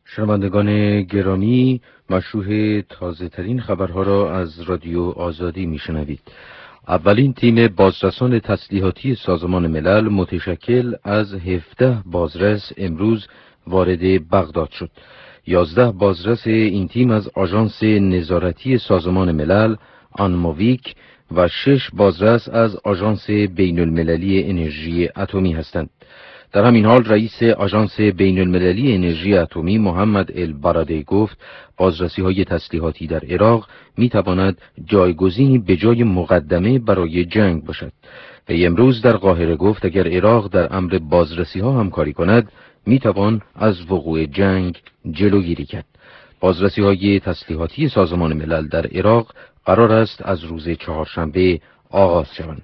شنوندگان گرامی، مشروح تازه ترین خبرها را از رادیو آزادی میشنوید. اولین تیم بازرسان تسلیحاتی سازمان ملل متشکل از 17 بازرس امروز وارد بغداد شد. 11 بازرس این تیم از آژانس نظارتی سازمان ملل آنموویک و 6 بازرس از آژانس بین المللی انرژی اتمی هستند. در همین حال رئیس آژانس بین المللی انرژی اتمی محمد البرادعی گفت بازرسی‌های تسلیحاتی در عراق می‌تواند جایگزینی به جای مقدمه برای جنگ باشد. وی امروز در قاهره گفت اگر عراق در امر بازرسی‌ها همکاری کند می‌توان از وقوع جنگ جلوگیری کرد. بازرسی‌های تسلیحاتی سازمان ملل در عراق قرار است از روز چهارشنبه آغاز شوند.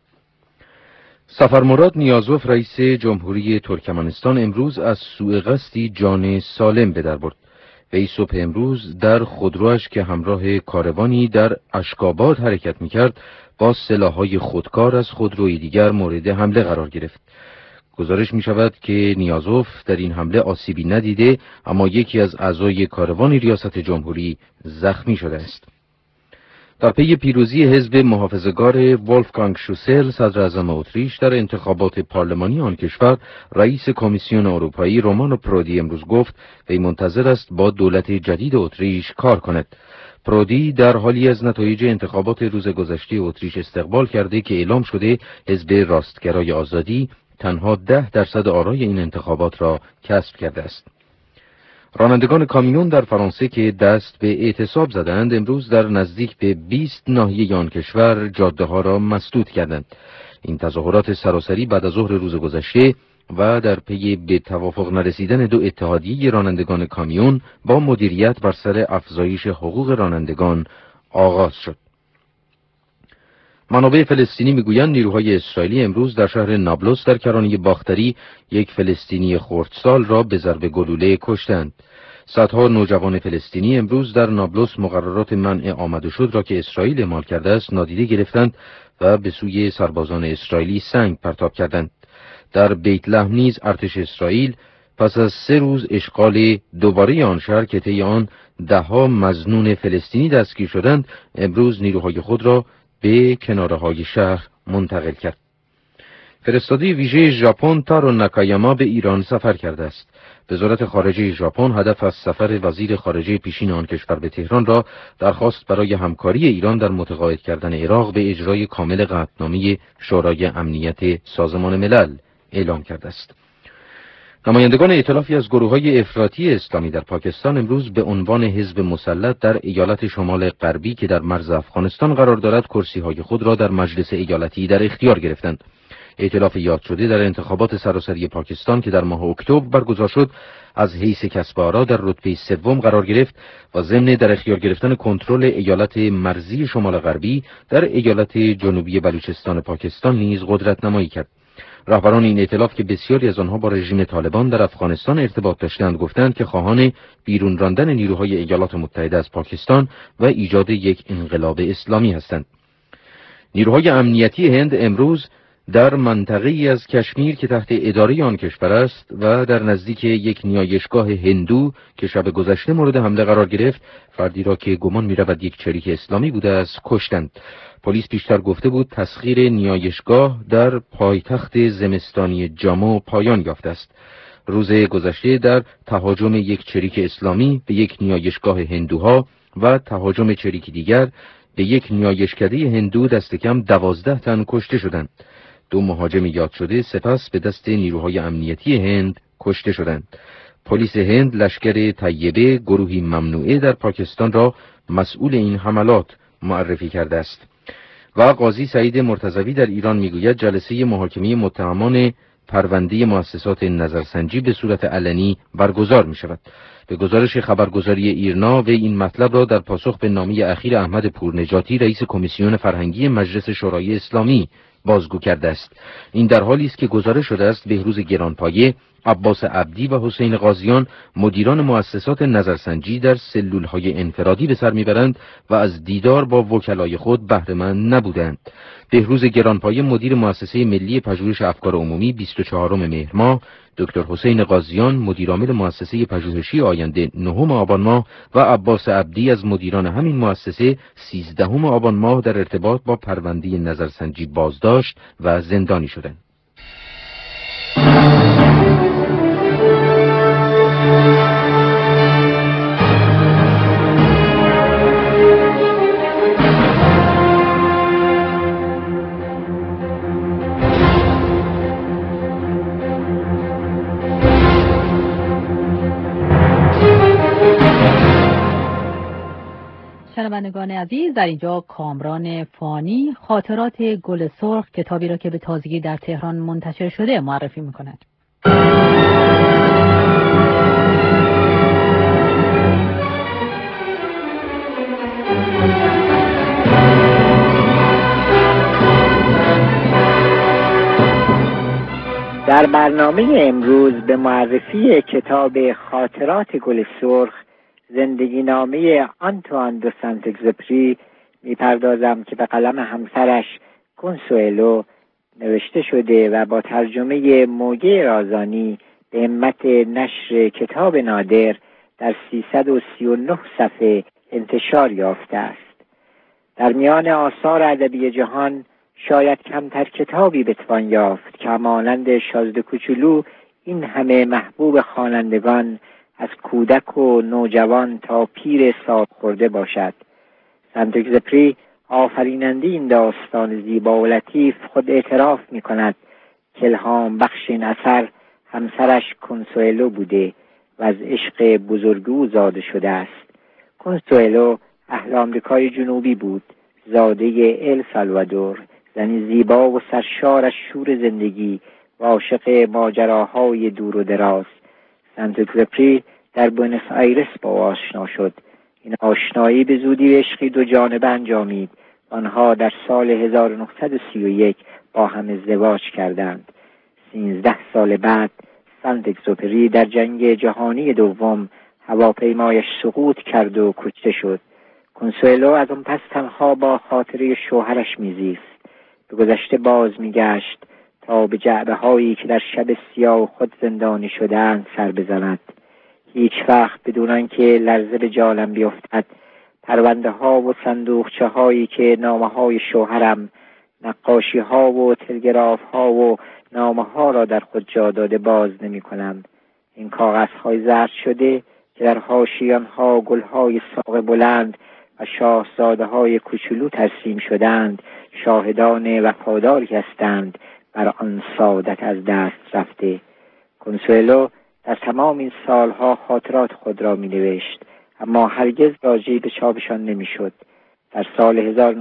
سفرمراد نیازوف رئیس جمهوری ترکمنستان امروز از سوء قصدی جان سالم به در برد. وی صبح امروز در خودرویش که همراه کاروانی در اشکاباد حرکت می‌کرد با سلاح‌های خودکار از خودروی دیگر مورد حمله قرار گرفت. گزارش می‌شود که نیازوف در این حمله آسیبی ندیده، اما یکی از اعضای کاروان ریاست جمهوری زخمی شده است. در پی پیروزی حزب محافظه‌کار ولفگانگ شوسل صدر اعظم اتریش در انتخابات پارلمانی آن کشور، رئیس کمیسیون اروپایی رومانو پرودی امروز گفت وی منتظر است با دولت جدید اتریش کار کند. پرودی در حالی از نتایج انتخابات روز گذشته اتریش استقبال کرده که اعلام شده حزب راستگرای آزادی تنها 10% آرای این انتخابات را کسب کرده است. رانندگان کامیون در فرانسه که دست به اعتصاب زدند امروز در نزدیک به 20 ناحیه آن کشور جاده‌ها را مسدود کردند. این تظاهرات سراسری بعد از ظهر روز گذشته و در پی به توافق نرسیدن دو اتحادیه رانندگان کامیون با مدیریت بر سر افزایش حقوق رانندگان آغاز شد. منابع فلسطینی میگویند نیروهای اسرائیلی امروز در شهر نابلس در کرانه باختری یک فلسطینی خردسال را به ضرب گلوله کشتند. صدها نوجوان فلسطینی امروز در نابلس مقررات منع آمد و شد را که اسرائیل اعمال کرده است نادیده گرفتند و به سوی سربازان اسرائیلی سنگ پرتاب کردند. در بیت لحم نیز ارتش اسرائیل پس از 3 روز اشغال دوباره آن شهر که طی آن ده‌ها مظنون فلسطینی دستگیر شدند امروز نیروهای خود را به کناره‌های شهر منتقل کرد. فرستاده ویژه ژاپن تارو ناکایاما به ایران سفر کرده است. وزارت خارجه ژاپن هدف از سفر وزیر خارجه پیشین آن کشور به تهران را درخواست برای همکاری ایران در متقاعد کردن عراق به اجرای کامل قطعنامه شورای امنیت سازمان ملل اعلام کرده است. نمایندگان ائتلافی از گروه‌های افراطی اسلامی در پاکستان امروز به عنوان حزب مسلط در ایالت شمال غربی که در مرز افغانستان قرار دارد کرسی‌های خود را در مجلس ایالتی در اختیار گرفتند. ائتلاف یاد شده در انتخابات سراسری پاکستان که در ماه اکتبر برگزار شد از حیث کسب آرا در رتبه سوم قرار گرفت و ضمن در اختیار گرفتن کنترل ایالت مرزی شمال غربی در ایالت جنوبی بلوچستان پاکستان نیز قدرت نمایی کرد. رهبران این ائتلاف که بسیاری از آنها با رژیم طالبان در افغانستان ارتباط داشتند گفتند که خواهان بیرون راندن نیروهای ایالات متحده از پاکستان و ایجاد یک انقلاب اسلامی هستند. نیروهای امنیتی هند امروز در منطقه‌ای از کشمیر که تحت اداره آن کشور است و در نزدیک یک نیایشگاه هندو که شب گذشته مورد حمله قرار گرفت فردی را که گمان می‌رود یک چریک اسلامی بوده است کشتند. پلیس پیشتر گفته بود تسخیر نیایشگاه در پایتخت زمستانی جامو پایان یافته است. روز گذشته در تهاجم یک چریک اسلامی به یک نیایشگاه هندوها و تهاجم چریکی دیگر به یک نیایشکده هندو دست کم 12 تن کشته شدند. 2 مهاجم یاد شده سپس به دست نیروهای امنیتی هند کشته شدند. پلیس هند لشکر طیبه گروهی ممنوعه در پاکستان را مسئول این حملات معرفی کرده است. و قاضی سعید مرتضوی در ایران میگوید جلسه محاکمه متهمان پرونده مؤسسات نظرسنجی به صورت علنی برگزار می شود. به گزارش خبرگزاری ایرنا و این مطلب را در پاسخ به نامه اخیر احمد پورنژاتی رئیس کمیسیون فرهنگی مجلس شورای اسلامی بازگو کرده است. این در حالی است که گزارش شده است بهروز گرانپایه عباس عبدی و حسین قاضیان مدیران مؤسسات نظرسنجی در سلولهای انفرادی به سر میبرند و از دیدار با وکلای خود بهره مند نبودند. بهروز گرانپایه مدیر مؤسسه ملی پژوهش افکار عمومی 24 مهر ماه، دکتر حسین قاضیان مدیرعامل مؤسسه پژوهشی آینده 9 آبان ماه و عباس عبدی از مدیران همین مؤسسه 13 آبان ماه در ارتباط با پرونده نظرسنجی بازداشت و زندانی شدند. شنوندگان عزیز، در اینجا کامران فانی خاطرات گل سرخ، کتابی را که به تازگی در تهران منتشر شده، معرفی می‌کند. در برنامه امروز به معرفی کتاب خاطرات گل سرخ، زندگی نامه آنتوان دو سنت اگزوپری میپردازم که به قلم همسرش کنسوئلو نوشته شده و با ترجمه موگی رازانی به همت نشر کتاب نادر در 339 صفحه انتشار یافته است. در میان آثار ادبی جهان شاید کمتر کتابی بتوان یافت که مانند شازده کوچولو این همه محبوب خوانندگان از کودک و نوجوان تا پیر سال خورده باشد. سنت اگزوپری آفریننده این داستان زیبا و لطیف خود اعتراف می کند که الهام بخش این اثر همسرش کنسوئلو بوده و از عشق بزرگ او زاده شده است. کنسوئلو اهل آمریکای جنوبی بود، زاده ال سالوادور، زنی زیبا و سرشار از شور زندگی و عاشق ماجراهای دور و دراز. سنت اگزوپری در بوئنوس آیرس با آشنا شد. این آشنایی به زودی به عشقی دو جانبه انجامید. آنها در سال 1931 با هم ازدواج کردند. 13 سال بعد سنت اگزوپری در جنگ جهانی دوم هواپیمایش سقوط کرد و کشته شد. کنسوئلو از آن پس تنها با خاطره شوهرش میزیست. به گذشته باز میگشت تا به جعبه هایی که در شب سیاه خود زندانی شدند سر بزند. هیچ وقت بدون آنکه لرزه به جانم بیفتد پرونده ها و صندوقچه هایی که نامه های شوهرم، نقاشی ها و تلگراف ها و نامه ها را در خود جا داده باز نمی کنم. این کاغذ های زرد شده که در حاشیه ها گل های ساق بلند و شاهزاده های کوچولو ترسیم شدند شاهدان وفاداری هستند بر آن سعادت از دست رفته. کنسوئلو در تمام این سالها خاطرات خود را می نوشت، اما هرگز راجع به چاپشان نمی شد. در سال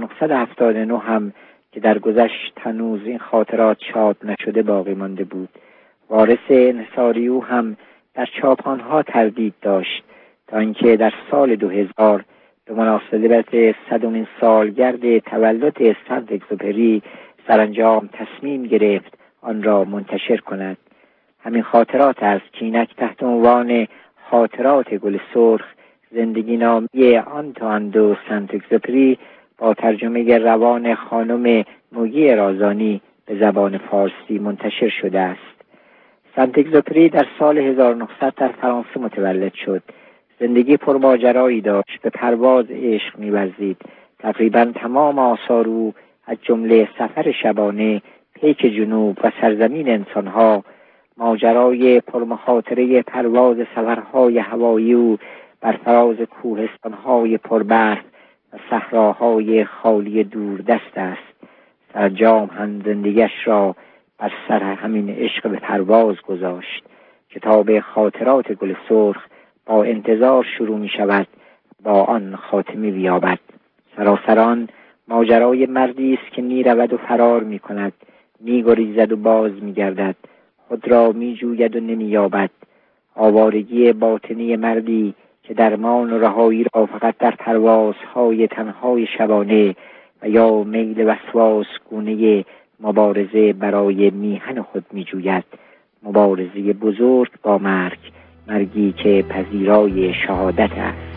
1979 هم که در گذشت هنوز این خاطرات چاپ نشده باقی مانده بود. وارث انحصاری او هم در چاپانها تردید داشت تا اینکه در سال 2000 به مناسبت 100مین سالگرد تولد سنت اگزوپری سرانجام تصمیم گرفت آن را منتشر کند. همین خاطرات است که اینک تحت عنوان خاطرات گل سرخ، زندگی نامه آنتوان دو سنت اگزوپری با ترجمه روان خانم موگی رازانی به زبان فارسی منتشر شده است. سنت اگزوپری در سال 1900 در فرانسه متولد شد. زندگی پرماجرایی داشت، به پرواز عشق می‌ورزید. تقریباً تمام آثار او از جمله سفر شبانه، پیک جنوب و سرزمین انسانها، ماجرای پرمخاطره پرواز سفرهای هوایی او بر فراز کوهستانهای پربرف و صحراهای خالی دوردست است. سرانجام هم زندگیش را بر سر همین عشق به پرواز گذاشت. کتاب خاطرات گل سرخ با انتظار شروع می شود، با آن خاتمه بیابد. سراسران ماجرای مردی است که می رود و فرار می کند، می گریزد و باز می گردد، خود را می جوید و نمی یابد. آوارگی باطنی مردی که درمان و رهایی را فقط در پروازهای تنهای شبانه و یا میل وسواس گونه مبارزه برای میهن خود می جوید. مبارزه بزرگ با مرگ، مرگی که پذیرای شهادت است.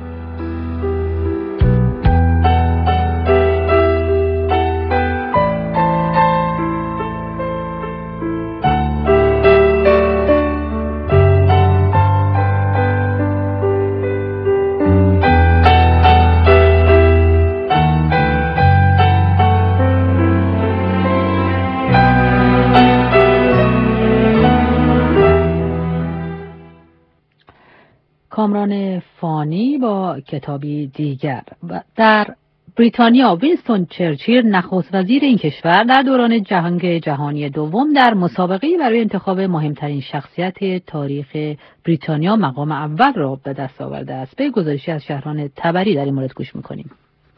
کامران فانی با کتابی دیگر. در بریتانیا وینستون چرچیل نخست وزیر این کشور در دوران جنگ جهانی دوم در مسابقه‌ای برای انتخاب مهمترین شخصیت تاریخ بریتانیا مقام اول را به دست آورده است. به گزارشی از شهران تبری در این مورد گوش می‌کنیم.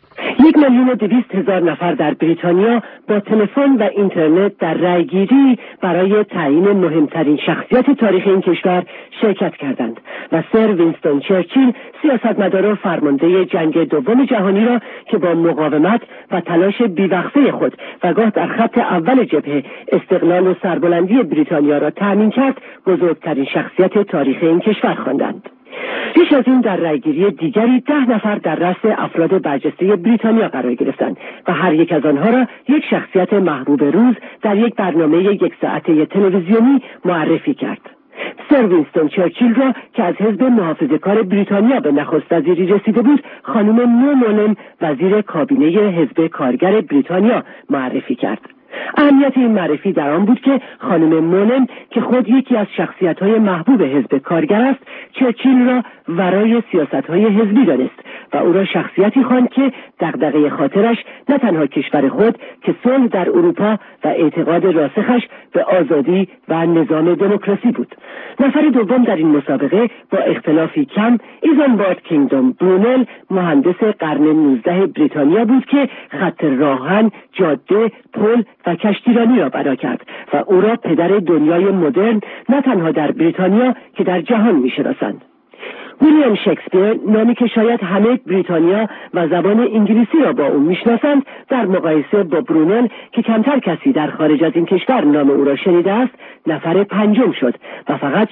1,200,000 نفر در بریتانیا با تلفن و اینترنت در رأیگیری برای تعیین مهمترین شخصیت تاریخ این کشور شرکت کردند و سر وینستون چرچیل سیاستمدار و فرمانده جنگ دوم جهانی را که با مقاومت و تلاش بیوقفه خود و گاه در خط اول جبهه استقلال و سربلندی بریتانیا را تأمین کرد، بزرگترین شخصیت تاریخ این کشور خواندند. پیش از این در رأیگیری دیگری 10 نفر در رأس افراد برجسته بریتانیا قرار گرفتند و هر یک از آنها را یک شخصیت محبوب روز در یک برنامه 1 ساعته تلویزیونی معرفی کرد. سر وینستون چرچیل را که از حزب محافظه‌کار بریتانیا به نخست وزیری رسیده بود، خانم مونم وزیر کابینه حزب کارگر بریتانیا معرفی کرد. اهمیت این معرفی در آن بود که خانم مونم که خود یکی از شخصیت‌های محبوب حزب کارگر است، چرچیل را ورای سیاست‌های حزبی دانست و او را شخصیتی خواند که دغدغه خاطرش نه تنها کشور خود که صلح در اروپا و اعتقاد راسخش به آزادی و نظام دموکراسی بود. نفر دوم در این مسابقه با اختلافی کم ایزنبارد کینگدوم برونل، مهندس قرن 19 بریتانیا بود که خط راهن، جاده، پل و کشتیرانی را بنا کرد و او را پدر دنیای مدرن نه تنها در بریتانیا که در جهان می‌شناسند. ویلیام شکسپیر، نامی که شاید همه بریتانیا و زبان انگلیسی را با او میشناسند، در مقایسه با برونل که کمتر کسی در خارج از این کشور نام او را شنیده است، نفر پنجم شد و فقط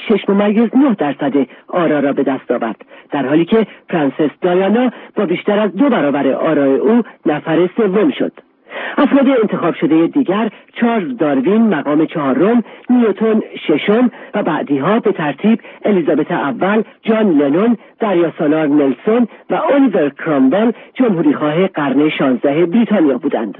6.9% آرا را به دست آورد، در حالی که پرنسس دایانا با بیشتر از 2 برابر آرای او نفر سوم شد. افراد انتخاب شده دیگر چارلز داروین مقام 4م، نیوتن 6م و بعدیها به ترتیب الیزابت اول، جان لنون، دریاسالار نلسون و الیور کرامبل، جمهوریخواه قرن 16 بریتانیا بودند.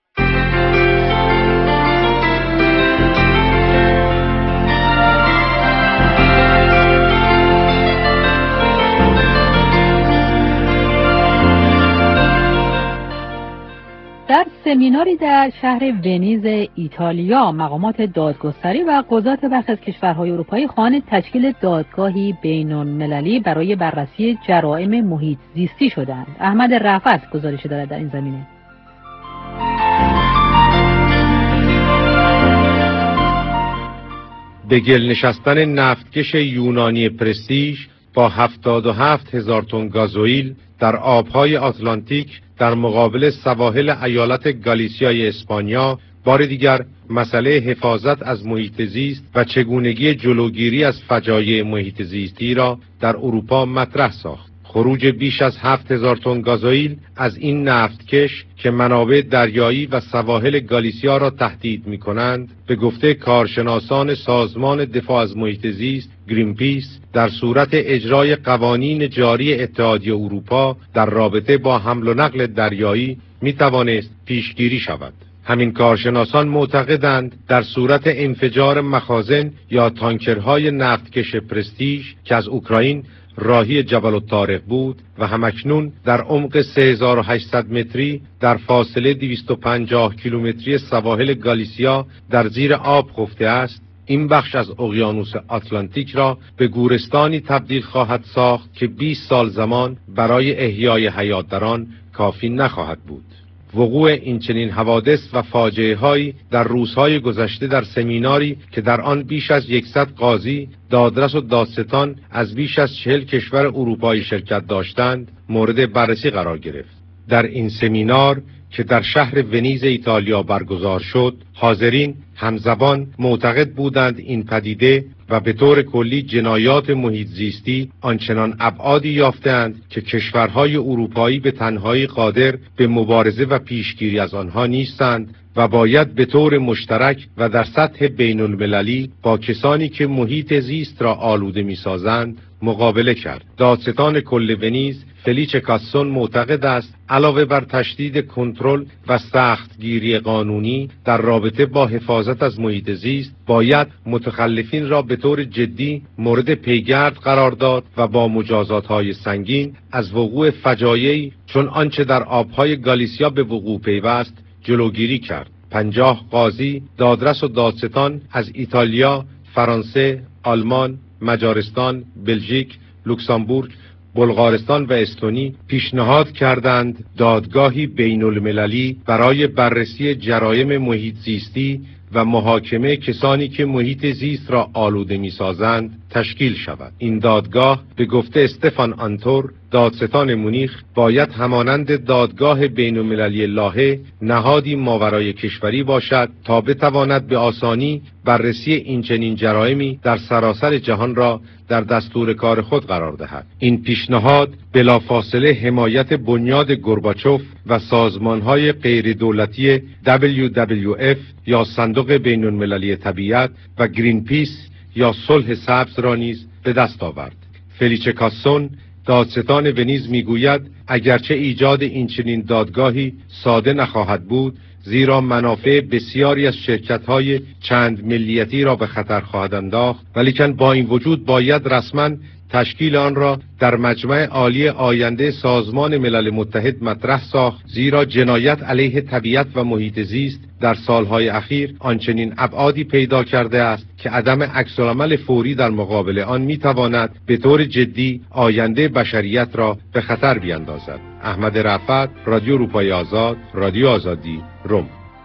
در سمیناری در شهر ونیز ایتالیا، مقامات دادگستری و قضات برخی از کشورهای اروپایی خواهان تشکیل دادگاهی بین‌المللی برای بررسی جرائم محیط زیستی شدند. احمد رفعت گزارش دارد در این زمینه. به گل نشستن نفتکش یونانی پرستیژ با 77,000 تن گازوئیل در آبهای آتلانتیک در مقابل سواحل ایالت گالیسیای اسپانیا، بار دیگر مسئله حفاظت از محیط زیست و چگونگی جلوگیری از فجایع محیط زیستی را در اروپا مطرح ساخت. خروج بیش از 7,000 تن گازوئیل از این نفتکش که منابع دریایی و سواحل گالیسیا را تهدید می‌کنند، به گفته کارشناسان سازمان دفاع از محیط زیست گرینپیس، در صورت اجرای قوانین جاری اتحادیه اروپا در رابطه با حمل و نقل دریایی می‌توانست پیشگیری شود. همین کارشناسان معتقدند در صورت انفجار مخازن یا تانکرهای نفتکش پرستیژ که از اوکراین راهی جبل الطارق بود و همکنون در عمق 3800 متری در فاصله 250 کیلومتری سواحل گالیسیا در زیر آب خفته است، این بخش از اقیانوس آتلانتیک را به گورستانی تبدیل خواهد ساخت که 20 سال زمان برای احیای حیات در آن کافی نخواهد بود. وقوع این چنین حوادث و فاجعه هایی در روزهای گذشته در سمیناری که در آن بیش از 100 قاضی، دادرس و دادستان از بیش از 40 کشور اروپایی شرکت داشتند، مورد بررسی قرار گرفت. در این سمینار که در شهر ونیز ایتالیا برگزار شد، حاضرین همزبان معتقد بودند این پدیده و به طور کلی جنایات محیط زیستی آنچنان ابعادی یافتند که کشورهای اروپایی به تنهایی قادر به مبارزه و پیشگیری از آنها نیستند و باید به طور مشترک و در سطح بین المللی با کسانی که محیط زیست را آلوده می‌سازند مقابله کرد. دادستان کل ونیز فلیچه کاسون معتقد است علاوه بر تشدید کنترل و سختگیری قانونی در رابطه با حفاظت از محیط زیست، باید متخلفین را به طور جدی مورد پیگرد قرار داد و با مجازات‌های سنگین از وقوع فجایعی چون آنچه در آبهای گالیسیا به وقوع پیوست جلوگیری کرد. 50 قاضی، دادرس و دادستان از ایتالیا، فرانسه، آلمان، مجارستان، بلژیک، لوکزامبورگ، بلغارستان و استونی پیشنهاد کردند دادگاهی بین المللی برای بررسی جرایم محیط زیستی و محاکمه کسانی که محیط زیست را آلوده می‌سازند تشکیل شود. این دادگاه به گفته استفان آنتور، دادستان مونیخ، باید همانند دادگاه بین‌المللی لاهه نهادی ماورای کشوری باشد تا بتواند به آسانی بررسی این چنین جرایمی در سراسر جهان را در دستور کار خود قرار دهد. این پیشنهاد بلافاصله حمایت بنیاد گورباچوف و سازمان‌های غیر دولتی WWF یا صندوق بین‌المللی طبیعت و گرین پیس یا صلح سبز را نیز به دست آورد. فلیچه کاسون، دادستان ونیز میگوید اگرچه ایجاد این چنین دادگاهی ساده نخواهد بود، زیرا منافع بسیاری از شرکت‌های چند ملیتی را به خطر خواهد انداخت، ولیکن با این وجود باید رسما تشکیل آن را در مجمع عالی آینده سازمان ملل متحد مطرح ساخت، زیرا جنایت علیه طبیعت و محیط زیست در سالهای اخیر آنچنین ابعادی پیدا کرده است که عدم عکس‌العمل فوری در مقابل آن میتواند به طور جدی آینده بشریت را به خطر بیاندازد. احمد رفعت، رادیو اروپای آزاد، رادیو آزادی، روم.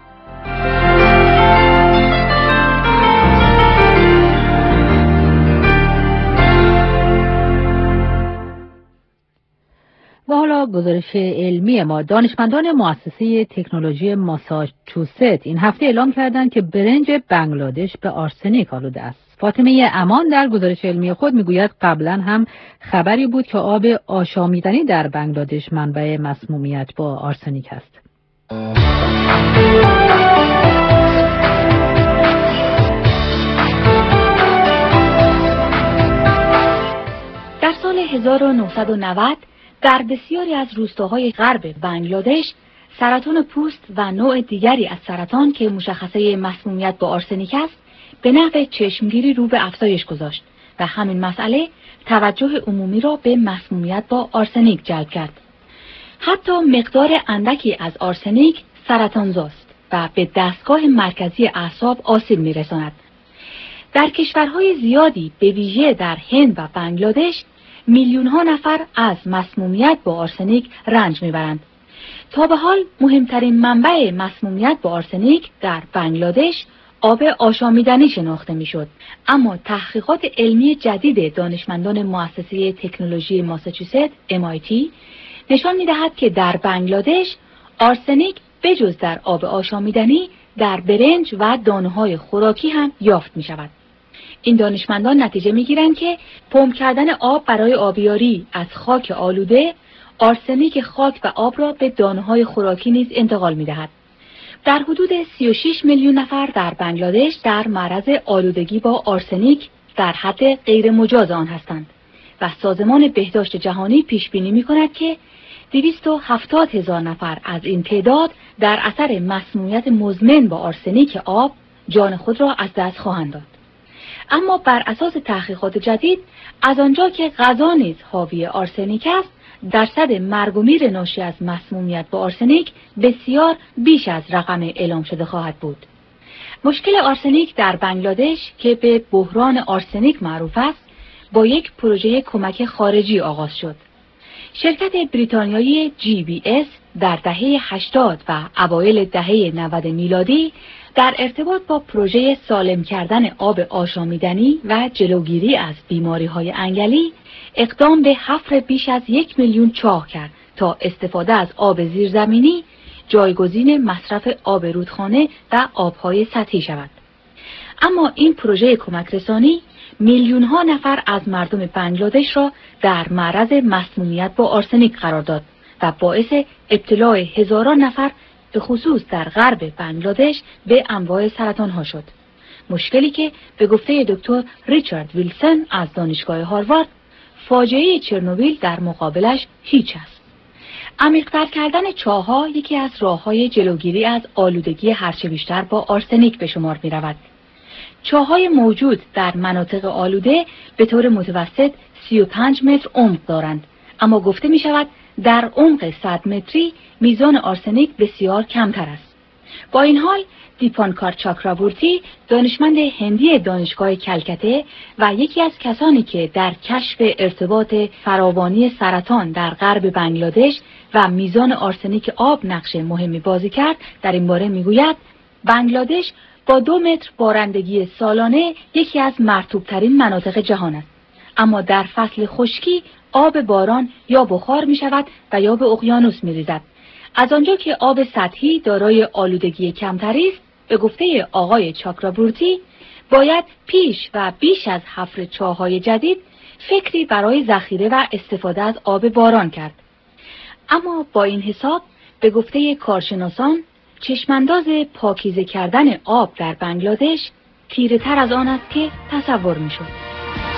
و حالا گزارش علمی ما. دانشمندان مؤسسه تکنولوژی ماساچوست این هفته اعلام کردند که برنج بنگلادش به آرسنیک آلوده است. فاطمه امان در گزارش علمی خود میگوید قبلا هم خبری بود که آب آشامیدنی در بنگلادش منبع مسمومیت با آرسنیک است. در سال 1990 در بسیاری از روستاهای غرب بنگلادش سرطان پوست و نوع دیگری از سرطان که مشخصه مسمومیت با آرسنیک است به نحو چشمگیری رو به افزایش گذاشت و همین مسئله توجه عمومی را به مسمومیت با آرسنیک جلب کرد. حتی مقدار اندکی از آرسنیک سرطانزاست و به دستگاه مرکزی اعصاب آسیب می‌رساند. در کشورهای زیادی به ویژه در هند و بنگلادش میلیون‌ها نفر از مسمومیت با آرسنیک رنج میبرند. تا به حال مهمترین منبع مسمومیت با آرسنیک در بنگلادش آب آشامیدنی شناخته میشد، اما تحقیقات علمی جدید دانشمندان مؤسسه تکنولوژی ماساچوست MIT نشان میدهد که در بنگلادش آرسنیک بجز در آب آشامیدنی در برنج و دانه‌های خوراکی هم یافت می شود. این دانشمندان نتیجه میگیرند که پمپ کردن آب برای آبیاری از خاک آلوده آرسنیک خاک و آب را به دانه‌های خوراکی نیز انتقال می‌دهد. در حدود 36 میلیون نفر در بنگلادش در معرض آلودگی با آرسنیک در حد غیر مجاز آن هستند و سازمان بهداشت جهانی پیش بینی می‌کند که 270,000 نفر از این تعداد در اثر مسمومیت مزمن با آرسنیک آب جان خود را از دست خواهند داد. اما بر اساس تحقیقات جدید از آنجا که غذا نیز حاوی آرسنیک است، درصد مرگ و میر ناشی از مسمومیت با آرسنیک بسیار بیش از رقم اعلام شده خواهد بود. مشکل آرسنیک در بنگلادش که به بحران آرسنیک معروف است، با یک پروژه کمک خارجی آغاز شد. شرکت بریتانیایی GBS در دهه 80 و اوایل دهه 90 میلادی در ارتباط با پروژه سالم کردن آب آشامیدنی و جلوگیری از بیماری‌های انگلی اقدام به حفر بیش از 1 میلیون چاه کرد تا استفاده از آب زیرزمینی جایگزین مصرف آب رودخانه و آبهای سطحی شود. اما این پروژه کمک رسانی میلیون‌ها نفر از مردم بنگلادش را در معرض مسمومیت با آرسنیک قرار داد و باعث ابتلا هزاران نفر به خصوص در غرب بنگلادش به انواع سرطان‌ها شد. مشکلی که به گفته دکتر ریچارد ویلسون از دانشگاه هاروارد، فاجعه چرنوبیل در مقابلش هیچ است. عمیق‌تر کردن چاه‌ها یکی از راه‌های جلوگیری از آلودگی هرچه بیشتر با آرسنیک به شمار می‌رود. چاه‌های موجود در مناطق آلوده به طور متوسط 35 متر عمق دارند، اما گفته می‌شود در عمق 100 متری میزان آرسنیک بسیار کمتر است. با این حال دیپانکار چاکرابورتی، دانشمند هندی دانشگاه کلکته و یکی از کسانی که در کشف ارتباط فراوانی سرطان در غرب بنگلادش و میزان آرسنیک آب نقش مهمی بازی کرد، در این باره میگوید بنگلادش با 2 متر بارندگی سالانه یکی از مرطوب‌ترین مناطق جهان است، اما در فصل خشکی آب باران یا بخار می شود و یا به اقیانوس می ریزد. از آنجا که آب سطحی دارای آلودگی کمتری است، به گفته آقای چاکرابورتی باید پیش و بیش از حفر چاه‌های جدید فکری برای ذخیره و استفاده از آب باران کرد. اما با این حساب به گفته کارشناسان چشمانداز پاکیزه کردن آب در بنگلادش تیره‌تر از آن است که تصور می‌شد.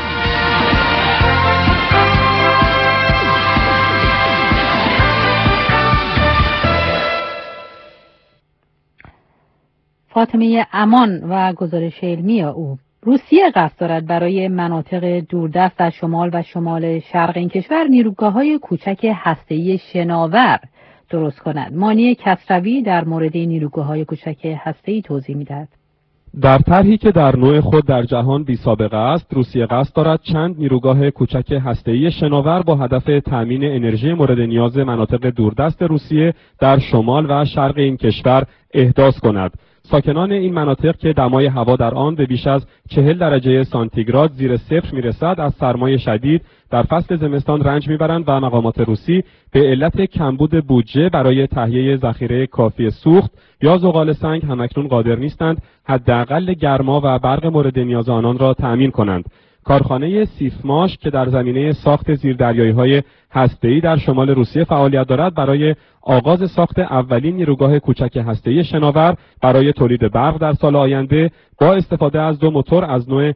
فاطمه امان و گزارش علمی او: روسیه قصد دارد برای مناطق دوردست در شمال و شمال شرق این کشور نیروگاه‌های کوچک هسته‌ای شناور درست کند. مانی کسروی در مورد این نیروگاه‌های کوچک هسته‌ای توضیح می‌دهد. در طرحی که در نوع خود در جهان بی سابقه است، روسیه قصد دارد چند نیروگاه کوچک هسته‌ای شناور با هدف تأمین انرژی مورد نیاز مناطق دوردست روسیه در شمال و شرق این کشور احداث کند. ساکنان این مناطق که دمای هوا در آن به بیش از 40 درجه سانتیگراد زیر صفر میرسد، از سرمای شدید در فصل زمستان رنج میبرند و مقامات روسی به علت کمبود بودجه برای تهیه ذخیره کافی سوخت یا زغال سنگ همکنون قادر نیستند حداقل گرما و برق مورد نیاز آنان را تأمین کنند. کارخانه سیفماش که در زمینه ساخت زیردریایی‌های هسته‌ای در شمال روسیه فعالیت دارد، برای آغاز ساخت اولین نیروگاه کوچک هسته‌ای شناور برای تولید برق در سال آینده با استفاده از 2 موتور از نوع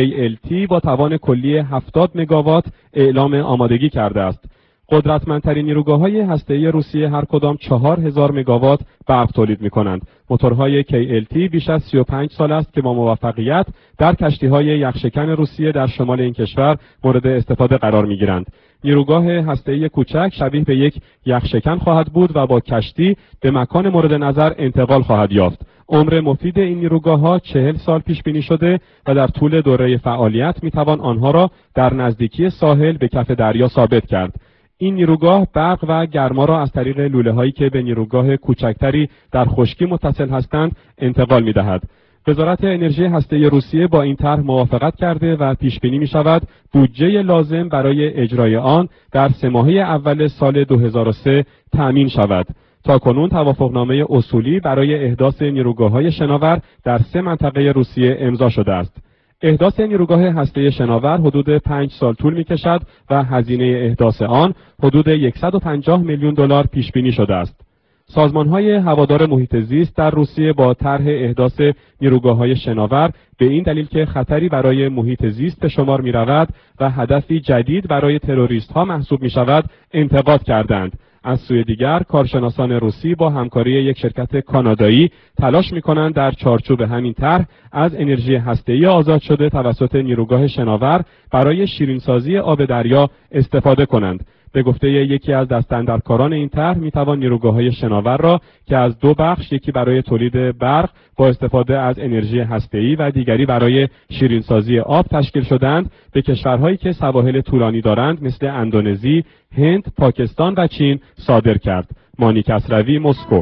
KLT با توان کلی 70 مگاوات اعلام آمادگی کرده است. قدرتمندترین نیروگاه‌های هسته‌ای روسیه هر کدام 4000 مگاوات برق تولید می‌کنند. موتورهای KLT بیش از 35 سال است که با موفقیت در کشتی‌های یخشکن روسیه در شمال این کشور مورد استفاده قرار می‌گیرند. نیروگاه هسته‌ای کوچک شبیه به یک یخشکن خواهد بود و با کشتی به مکان مورد نظر انتقال خواهد یافت. عمر مفید این نیروگاه‌ها 40 سال پیش بینی شده و در طول دوره فعالیت می‌توان آنها را در نزدیکی ساحل به کف دریا ثابت کرد. این نیروگاه برق و گرما را از طریق لوله‌هایی که به نیروگاه کوچکتری در خشکی متصل هستند انتقال می‌دهد. وزارت انرژی هسته‌ای روسیه با این طرح موافقت کرده و پیش بینی می‌شود بودجه لازم برای اجرای آن در 3 ماهه اول سال 2003 تأمین شود. تاکنون توافقنامه اصولی برای احداث نیروگاه‌های شناور در 3 منطقه روسیه امضا شده است. احداث نیروگاه هسته‌ای شناور حدود 5 سال طول می‌کشد و هزینه احداث آن حدود 150 میلیون دلار پیش بینی شده است. سازمان‌های هوادار محیط زیست در روسیه با طرح احداث نیروگاه‌های شناور به این دلیل که خطری برای محیط زیست به شمار می‌رود و هدفی جدید برای تروریست‌ها محسوب می‌شود انتقاد کردند. از سوی دیگر کارشناسان روسی با همکاری یک شرکت کانادایی تلاش می‌کنند در چارچوب همین طرح از انرژی هسته‌ای آزاد شده توسط نیروگاه شناور برای شیرینسازی آب دریا استفاده کنند. به گفته یکی از دستاندرکاران این طرح میتوان نیروگاه‌های شناور را که از 2 بخش، یکی برای تولید برق با استفاده از انرژی هسته‌ای و دیگری برای شیرینسازی آب تشکیل شدند، به کشورهایی که سواحل طولانی دارند مثل اندونزی، هند، پاکستان و چین صادر کرد. مانی کسروی، مسکو.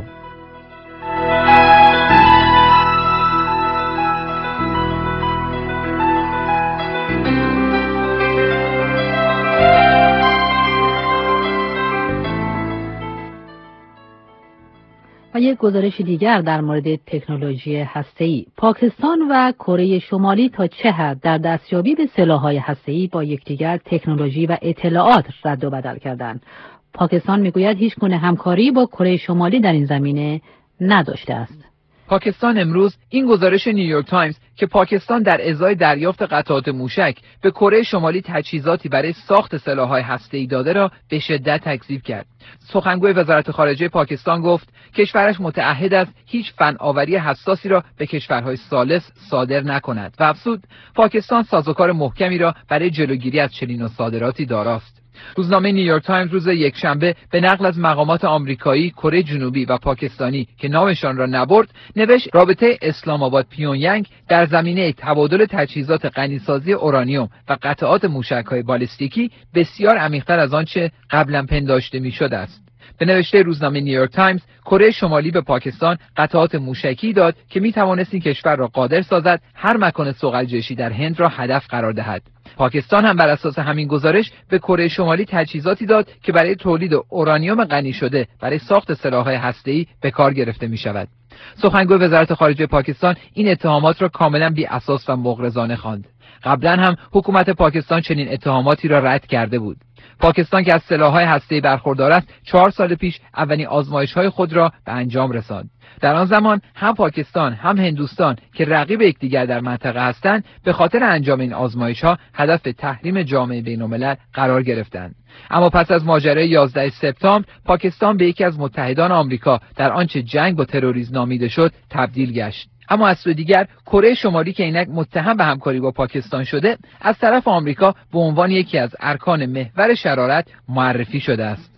و یک گزارش دیگر در مورد تکنولوژی هسته‌ای. پاکستان و کره شمالی تا چه حد در دستیابی به سلاح‌های هسته‌ای با یکدیگر تکنولوژی و اطلاعات رد و بدل کردند. پاکستان میگوید هیچ گونه همکاری با کره شمالی در این زمینه نداشته است. پاکستان امروز این گزارش نیویورک تایمز که پاکستان در ازای دریافت قطعات موشک به کره شمالی تجهیزاتی برای ساخت سلاح‌های هسته‌ای داده را به شدت تکذیب کرد. سخنگوی وزارت خارجه پاکستان گفت کشورش متعهد است هیچ فناوری حساسی را به کشورهای ثالث صادر نکند و افزود پاکستان سازوکار محکمی را برای جلوگیری از چنین صادراتی داراست. روزنامه نیویورک تایمز روز یکشنبه به نقل از مقامات آمریکایی، کره جنوبی و پاکستانی که نامشان را نبرد، نوشت رابطه اسلام آباد پیونگیانگ در زمینه تبادل تجهیزات غنیسازی اورانیوم و قطعات موشک‌های بالستیکی بسیار عمیق‌تر از آنچه قبلا پنداشته می‌شد است. به نوشته روزنامه نیویورک تایمز، کره شمالی به پاکستان قطعات موشکی داد که می‌توانست این کشور را قادر سازد هر مکان صقل‌جوشی در هند را هدف قرار دهد. پاکستان هم بر اساس همین گزارش به کره شمالی تجهیزاتی داد که برای تولید اورانیوم غنی شده برای ساخت سلاح‌های هسته‌ای به کار گرفته می‌شود. سخنگوی وزارت خارجه پاکستان این اتهامات را کاملا بی اساس و مغرضانه خواند. قبلا هم حکومت پاکستان چنین اتهاماتی را رد کرده بود. پاکستان که از سلاح‌های هسته‌ای برخوردار است، 4 سال پیش اولین آزمایش‌های خود را به انجام رساند. در آن زمان هم پاکستان هم هندوستان که رقیب یکدیگر در منطقه هستند، به خاطر انجام این آزمایش‌ها هدف تحریم جامعه بین‌الملل قرار گرفتند. اما پس از ماجرای 11 سپتامبر، پاکستان به یکی از متحدان آمریکا در آنچه جنگ با تروریسم نامیده شد تبدیل گشت. اما از سوی دیگر کره شمالی که اینک متهم به همکاری با پاکستان شده، از طرف آمریکا به عنوان یکی از ارکان محور شرارت معرفی شده است.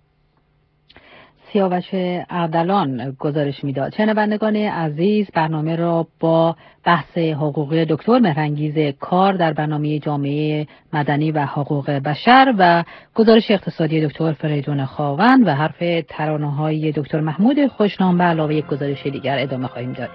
سیاوش اردلان گزارش میداد. شنوندگان عزیز، برنامه را با بحث حقوقی دکتر مهرانگیز کار در برنامه جامعه مدنی و حقوق بشر و گزارش اقتصادی دکتر فریدون خاوند و حرف ترانه‌های دکتر محمود خوشنام به علاوه یک گزارش دیگر ادامه خواهیم داد.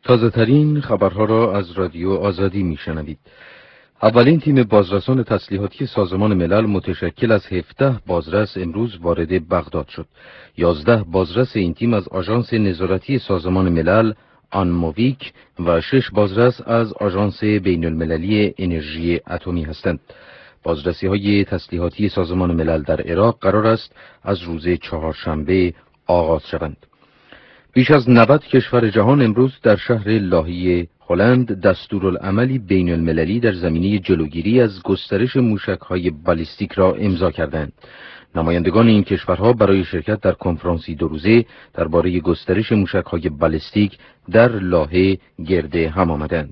تازه ترین خبرها را از رادیو آزادی میشنوید. اولین تیم بازرسان تسلیحاتی سازمان ملل متشکل از 17 بازرس امروز وارد بغداد شد. 11 بازرس این تیم از آژانس نظارتی سازمان ملل آنموویک و 6 بازرس از آژانس بین المللی انرژی اتمی هستند. بازرسی های تسلیحاتی سازمان ملل در عراق قرار است از روز چهارشنبه آغاز شوند. بیش از 90 کشور جهان امروز در شهر لاهی هلند دستورالعملی بین المللی در زمینه جلوگیری از گسترش موشک‌های بالیستیک را امضا کردند. نمایندگان این کشورها برای شرکت در کنفرانسی 2 روزه درباره گسترش موشک‌های بالیستیک در لاهه گرد هم آمدند.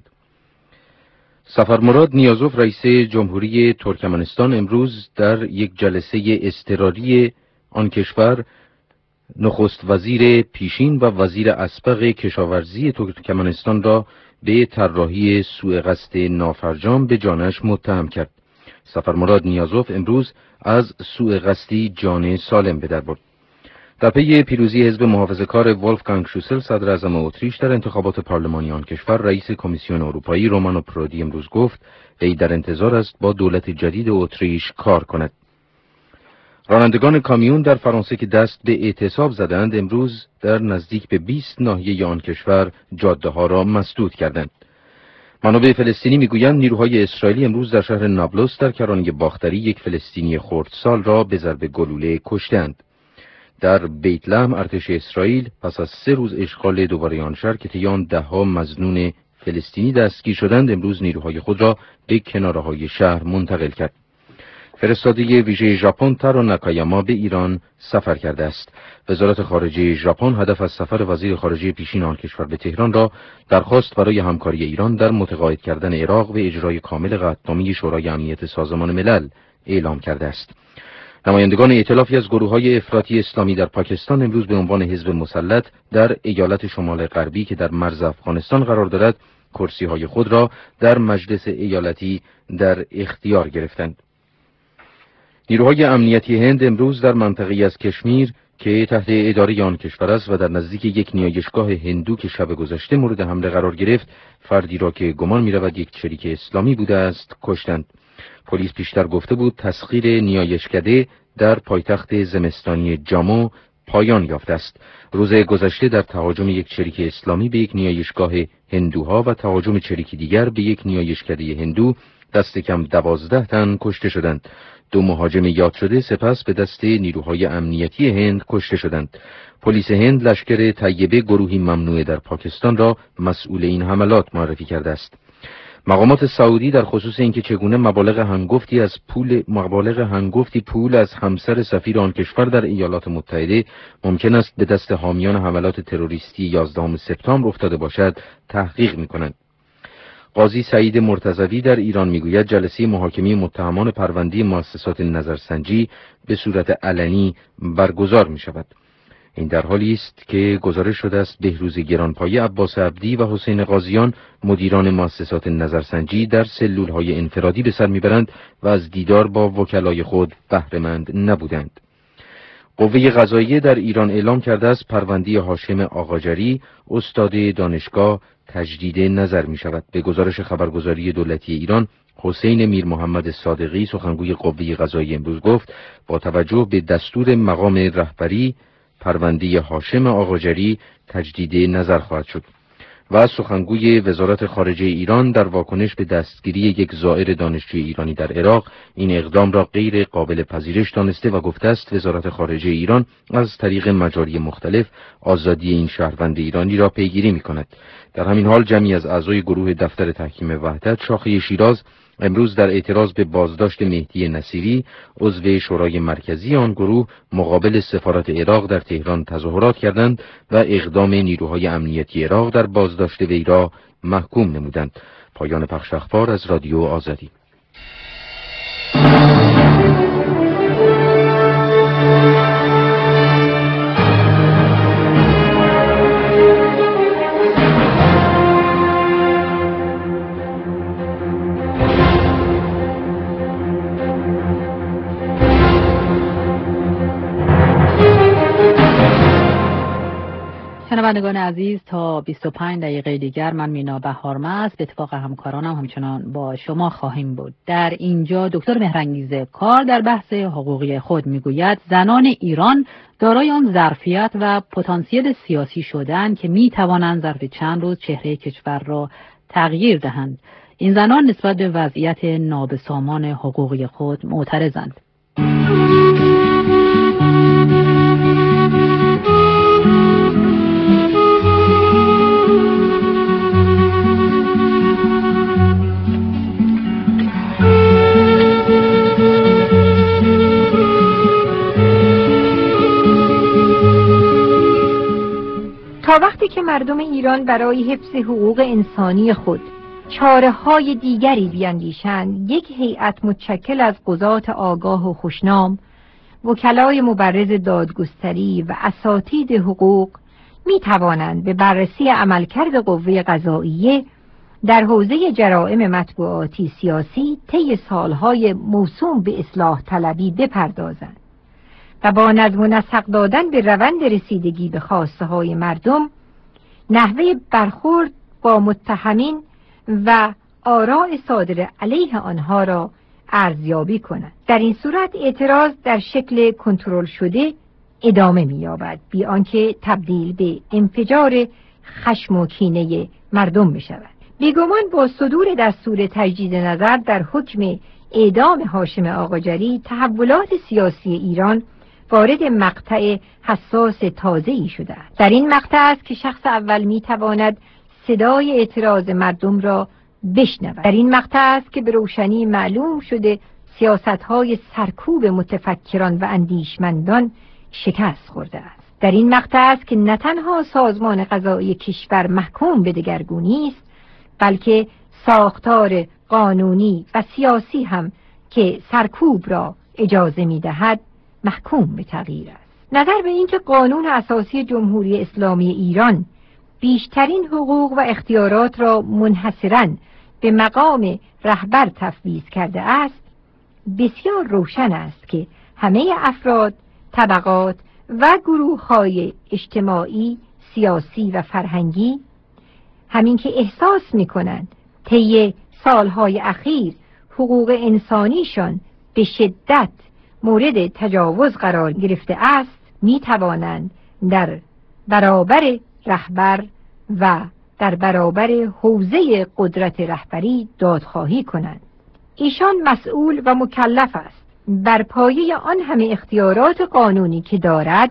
سفرمراد نیازوف رئیس جمهوری ترکمنستان امروز در یک جلسه اضطراری آن کشور نخست وزیر پیشین و وزیر اسبق کشاورزی ترکمنستان را به طراحی سوء قصد نافرجام به جانش متهم کرد. سفرمراد نیازوف امروز از سوء قصدی جان سالم به در برد. در پی پیروزی حزب محافظه‌کار ولفگانگ شوسل صدر اعظم اتریش در انتخابات پارلمانی آن کشور، رئیس کمیسیون اروپایی رومانو پرودی امروز گفت وی در انتظار است با دولت جدید اتریش کار کند. رانندگان کامیون در فرانسه که دست به اعتصاب زدند امروز در نزدیک به 20 ناحیه آن کشور جاده‌ها را مسدود کردند. منابع فلسطینی میگویند نیروهای اسرائیلی امروز در شهر نابلس در کرانه باختری یک فلسطینی خردسال را به ضرب گلوله کشتند. در بیت لحم ارتش اسرائیل پس از 3 روز اشغال دوباره آن شهر که طی آن ده‌ها مظنون فلسطینی دستگیر شدند امروز نیروهای خود را به کناره‌های شهر منتقل کرد. فرستاده ویژه ژاپن تارو ناکایاما به ایران سفر کرده است. وزارت خارجه ژاپن هدف از سفر وزیر خارجه پیشین آن کشور به تهران را درخواست برای همکاری ایران در متقاعد کردن عراق و اجرای کامل قطعنامه شورای امنیت سازمان ملل اعلام کرده است. نمایندگان ائتلافی از گروه‌های افراطی اسلامی در پاکستان امروز به عنوان حزب مسلط در ایالت شمال غربی که در مرز افغانستان قرار دارد کرسی‌های خود را در مجلس ایالتی در اختیار گرفتند. نیروهای امنیتی هند امروز در منطقه‌ای از کشمیر که تحت اداره آن کشور است و در نزدیک یک نیایشگاه هندو که شب گذشته مورد حمله قرار گرفت، فردی را که گمان می‌رود یک چریک اسلامی بوده است کشتند. پلیس پیشتر گفته بود تسخیر نیایشکده در پایتخت زمستانی جامو پایان یافته است. روز گذشته در تهاجم یک چریک اسلامی به یک نیایشگاه هندوها و تهاجم چریکی دیگر به یک نیایشکده هندو دست کم 12 تن کشته شدند. 2 مهاجم یاد شده سپس به دست نیروهای امنیتی هند کشته شدند. پلیس هند لشکر طیبه گروهی ممنوعه در پاکستان را مسئول این حملات معرفی کرده است. مقامات سعودی در خصوص اینکه چگونه مبالغ هنگفتی پول از همسر سفیر آن کشور در ایالات متحده ممکن است به دست حامیان حملات تروریستی 11 سپتامبر افتاده باشد تحقیق می‌کنند. قاضی سعید مرتضوی در ایران میگوید جلسه محاکمه متهمان پرونده مؤسسات نظرسنجی به صورت علنی برگزار می شود. این در حالی است که گزارش شده است بهروز گرانپایه، عباس عبدی و حسین قاضیان مدیران مؤسسات نظرسنجی در سلولهای انفرادی به سر میبرند و از دیدار با وکلای خود بهره‌مند نبودند. قوه قضاییه در ایران اعلام کرده است پرونده هاشم آقاجری استاد دانشگاه تجدید نظر می شود. به گزارش خبرگزاری دولتی ایران، حسین میر محمد صادقی سخنگوی قوه قضاییه امروز گفت با توجه به دستور مقام رهبری پرونده هاشم آقاجری تجدید نظر خواهد شد. و سخنگوی وزارت خارجه ایران در واکنش به دستگیری یک زائر دانشجوی ایرانی در عراق این اقدام را غیر قابل پذیرش دانسته و گفته است وزارت خارجه ایران از طریق مجاری مختلف آزادی این شهروند ایرانی را پیگیری می‌کند. در همین حال جمعی از اعضای گروه دفتر تحکیم وحدت شاخه شیراز امروز در اعتراض به بازداشت مهدی نصیری عضو شورای مرکزی آن گروه مقابل سفارت عراق در تهران تظاهرات کردند و اقدام نیروهای امنیتی عراق در بازداشت وی را محکوم نمودند. پایان پخش اخبار از رادیو آزادی. شنوندگان عزیز، تا 25 دقیقه دیگر من مینا بهارمست به اتفاق همکارانم همچنان با شما خواهیم بود. در اینجا دکتر مهرانگیز کار در بحث حقوقی خود میگوید زنان ایران دارای آن ظرفیت و پتانسیل سیاسی شدند که میتوانند ظرف چند روز چهره کشور را تغییر دهند. این زنان نسبت به وضعیت نابسامان حقوقی خود معترضند. تا وقتی که مردم ایران برای حفظ حقوق انسانی خود چاره‌های دیگری بیندیشند، یک هیئت متشکل از قضات آگاه و خوشنام، وکلای مبرز دادگستری و اساتید حقوق می توانند به بررسی عملکرد قوه قضاییه در حوزه جرائم مطبوعاتی سیاسی طی سالهای موسوم به اصلاح طلبی بپردازند و با نظم و نسق دادن به روند رسیدگی به خواسته های مردم، نحوه برخورد با متهمین و آراء صادر علیه آنها را ارزیابی کنند. در این صورت اعتراض در شکل کنترل شده ادامه می‌یابد، بی آنکه تبدیل به انفجار خشم و کینه مردم بشود. بیگمان با صدور دستور تجدید نظر در حکم اعدام هاشم آقاجری، تحولات سیاسی ایران وارد مقطع حساس تازه‌ای شده است. در این مقطع است که شخص اول می‌تواند صدای اعتراض مردم را بشنود. در این مقطع است که به روشنی معلوم شده سیاست‌های سرکوب متفکران و اندیشمندان شکست خورده است. در این مقطع است که نه تنها سازمان قضایی کشور محکوم به دگرگونی است، بلکه ساختار قانونی و سیاسی هم که سرکوب را اجازه می‌دهد محکوم به تغییر است. نظر به اینکه قانون اساسی جمهوری اسلامی ایران بیشترین حقوق و اختیارات را منحصراً به مقام رهبر تفویض کرده است، بسیار روشن است که همه افراد، طبقات و گروه‌های اجتماعی، سیاسی و فرهنگی، همین که احساس می‌کنند طی سالهای اخیر حقوق انسانیشان به شدت مورد تجاوز قرار گرفته است، می‌توانند در برابر رهبر و در برابر حوزه قدرت رهبری دادخواهی کنند. ایشان مسئول و مکلف است بر پایه آن همه اختیارات قانونی که دارد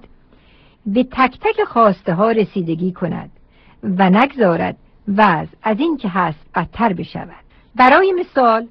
به تک تک خواسته ها رسیدگی کند و نگذارد وضع از این که هست بدتر بشود. برای مثال،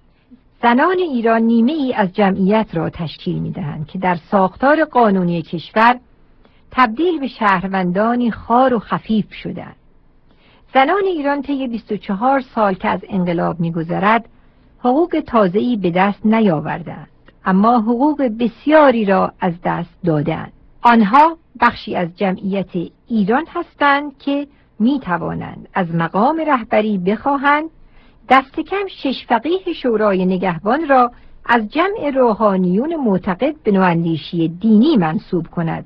زنان ایران نیمه ای از جمعیت را تشکیل می دهند که در ساختار قانونی کشور تبدیل به شهروندانی خوار و خفیف شدند. زنان ایران طی 24 سال که از انقلاب می‌گذرد حقوق تازه‌ای به دست نیاوردند، اما حقوق بسیاری را از دست دادند. آنها بخشی از جمعیت ایران هستند که می‌توانند از مقام رهبری بخواهند دست کم 6 فقیه شورای نگهبان را از جمع روحانیون معتقد به نواندیشی دینی منصوب کند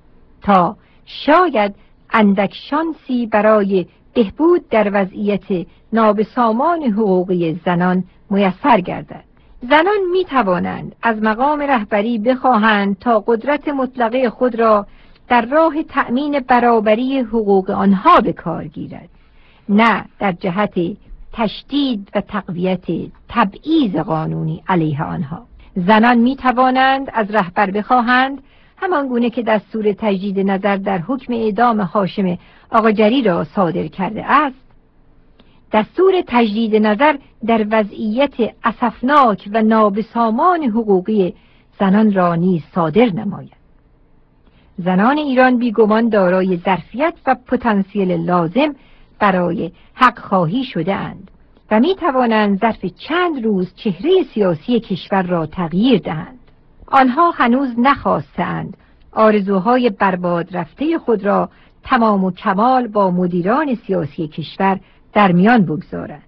تا شاید اندک شانسی برای بهبود در وضعیت نابسامان حقوقی زنان میسر گردد. زنان می توانند از مقام رهبری بخواهند تا قدرت مطلقه خود را در راه تأمین برابری حقوق آنها به کار گیرد، نه در جهت تشدید و تقویت تبعیض قانونی علیه آنها. زنان می توانند از رهبر بخواهند همان گونه که دستور تجدید نظر در حکم اعدام هاشم آقاجری را صادر کرده است، دستور تجدید نظر در وضعیت اسفناک و نابسامان حقوقی زنان را نیز صادر نماید. زنان ایران بیگمان دارای ظرفیت و پتانسیل لازم برای حق خواهی شده اند و می توانند ظرف چند روز چهره سیاسی کشور را تغییر دهند. آنها هنوز نخواستند آرزوهای برباد رفته خود را تمام و کمال با مدیران سیاسی کشور در میان بگذارند،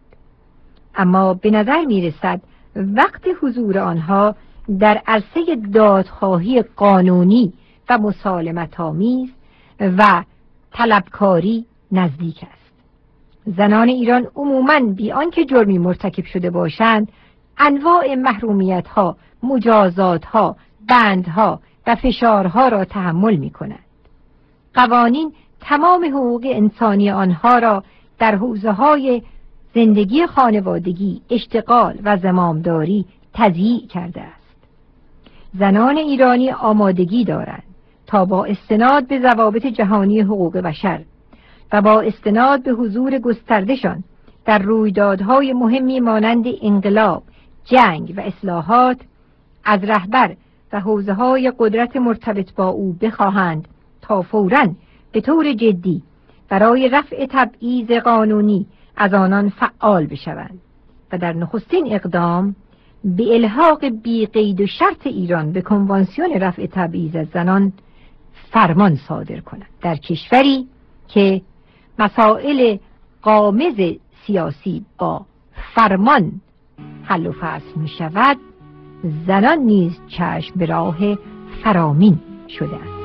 اما به نظر می رسد وقت حضور آنها در عرصه دادخواهی قانونی و مسالمت‌آمیز و طلبکاری نزدیک است. زنان ایران عموماً بی آنکه جرمی مرتکب شده باشند، انواع محرومیت‌ها، مجازات‌ها، بندها و فشارها را تحمل می‌کنند. قوانین تمام حقوق انسانی آنها را در حوزه‌های زندگی خانوادگی، اشتغال و زمامداری تضییع کرده است. زنان ایرانی آمادگی دارند تا با استناد به ضوابط جهانی حقوق بشر و با استناد به حضور گستردهشان در رویدادهای مهمی مانند انقلاب، جنگ و اصلاحات از رهبر و حوزه‌های قدرت مرتبط با او بخواهند تا فوراً به طور جدی برای رفع تبعیض قانونی از آنان فعال بشوند و در نخستین اقدام به الحاق بی قید و شرط ایران به کنوانسیون رفع تبعیض از زنان فرمان صادر کنند. در کشوری که مسائل غامض سیاسی با فرمان حل و فصل می شود، زنان نیز چشم به راه فرامین شده است.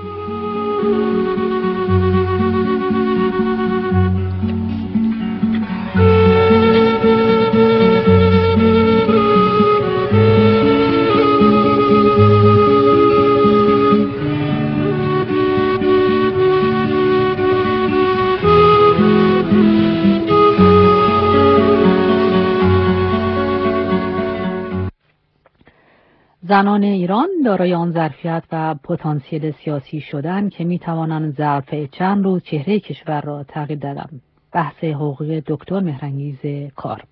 زنان ایران دارای آن ظرفیت و پتانسیل سیاسی شدند که می توانند ظرف چند روز چهره کشور را تغییر دهند. بحث حقوقی دکتر مهرانگیز کار.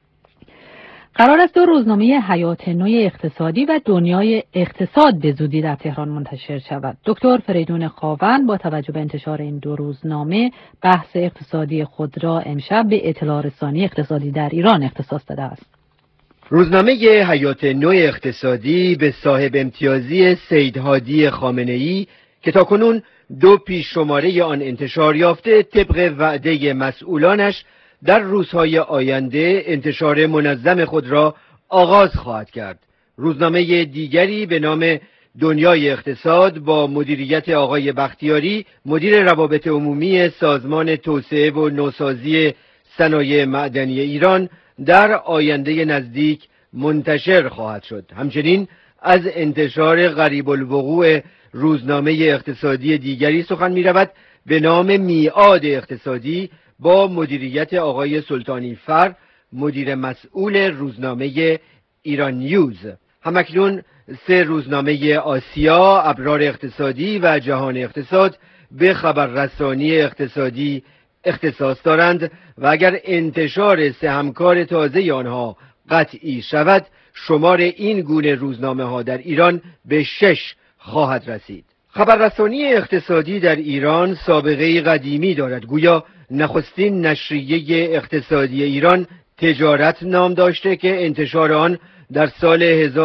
قرار است 2 روزنامه حیات نو اقتصادی و دنیای اقتصاد به زودی در تهران منتشر شود. دکتر فریدون خاوند با توجه به انتشار این 2 روزنامه بحث اقتصادی خود را امشب به اطلاع رسانی اقتصادی در ایران اختصاص داده است. روزنامه حیات نو اقتصادی به صاحب امتیازی سید هادی خامنه‌ای که تاکنون 2 پیش‌شماره آن انتشار یافته طبق وعده مسئولانش در روزهای آینده انتشار منظم خود را آغاز خواهد کرد. روزنامه دیگری به نام دنیای اقتصاد با مدیریت آقای بختیاری مدیر روابط عمومی سازمان توسعه و نوسازی صنایع معدنی ایران در آینده نزدیک منتشر خواهد شد. همچنین از انتشار غریب الوقوع روزنامه اقتصادی دیگری سخن می رود به نام میعاد اقتصادی با مدیریت آقای سلطانی فر مدیر مسئول روزنامه ایران نیوز. همکنون 3 روزنامه آسیا، ابرار اقتصادی و جهان اقتصاد به خبررسانی اقتصادی اختصاص دارند و اگر انتشار 3 همکار تازه آنها قطعی شود شمار این گونه روزنامه ها در ایران به 6 خواهد رسید. خبررسانی اقتصادی در ایران سابقه قدیمی دارد. گویا نخستین نشریه اقتصادی ایران تجارت نام داشته که انتشار آن در سال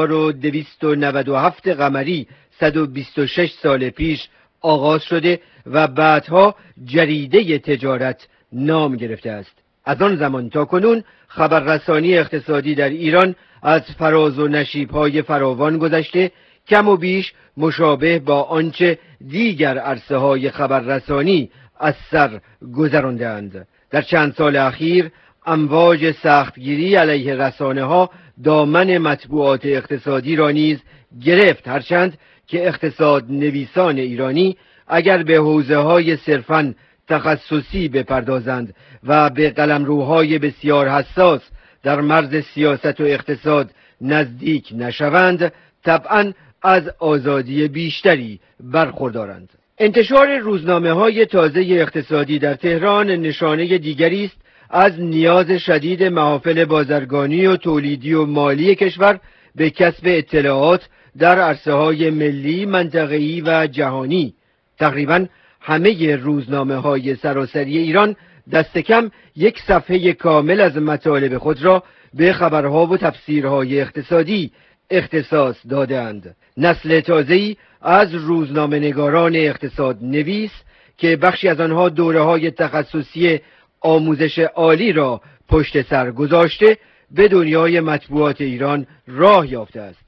1297 قمری 126 سال پیش آغاز شده و بعدها جریده تجارت نام گرفته است. از آن زمان تا کنون خبررسانی اقتصادی در ایران از فراز و نشیب‌های فراوان گذشته، کم و بیش مشابه با آنچه دیگر عرصه‌های خبررسانی از سر گذرانده‌اند. در چند سال اخیر امواج سختگیری علیه رسانه‌ها دامن مطبوعات اقتصادی را نیز گرفت، هرچند که اقتصاد نویسان ایرانی اگر به حوزه‌های صرفاً تخصصی بپردازند و به قلمروهای بسیار حساس در مرز سیاست و اقتصاد نزدیک نشوند، طبعاً از آزادی بیشتری برخوردارند. انتشار روزنامه‌های تازه اقتصادی در تهران نشانه دیگری است از نیاز شدید محافل بازرگانی و تولیدی و مالی کشور به کسب اطلاعات در عرصه‌های ملی، منطقه‌ای و جهانی. تقریباً همه روزنامه‌های سراسری ایران دست کم 1 صفحه کامل از مطالب خود را به خبرها و تفسیرهای اقتصادی اختصاص دادند. نسل تازه‌ای از روزنامه‌نگاران اقتصاد نویس که بخشی از آنها دوره‌های تخصصی آموزش عالی را پشت سر گذاشته به دنیای مطبوعات ایران راه یافته است.